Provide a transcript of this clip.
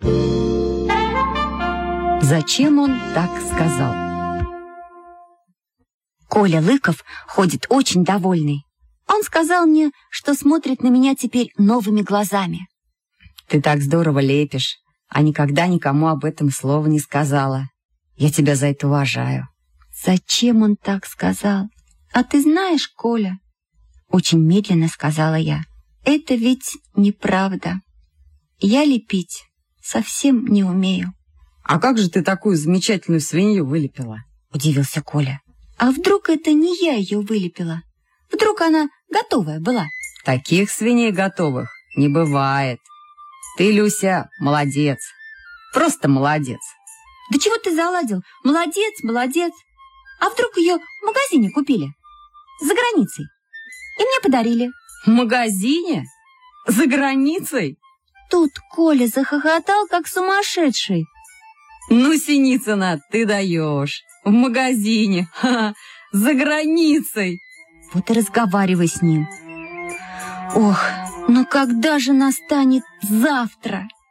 Зачем он так сказал? Коля Лыков ходит очень довольный. Он сказал мне, что смотрит на меня теперь новыми глазами. Ты так здорово лепишь, а никогда никому об этом слова не сказала. Я тебя за это уважаю. Зачем он так сказал? А ты знаешь, Коля, очень медленно сказала я, это ведь неправда. Я лепить совсем не умею. А как же ты такую замечательную свинью вылепила? Удивился Коля. А вдруг это не я ее вылепила? Вдруг она готовая была? Таких свиней готовых не бывает. Ты, Люся, молодец. Просто молодец. Да чего ты заладил? Молодец, молодец. А вдруг ее в магазине купили? За границей. И мне подарили. В магазине? За границей? Тут Коля захохотал, как сумасшедший. Ну, Синицына, ты даешь. В магазине. Ха-ха. За границей. Вот и разговаривай с ним. Ох, ну когда же настанет завтра?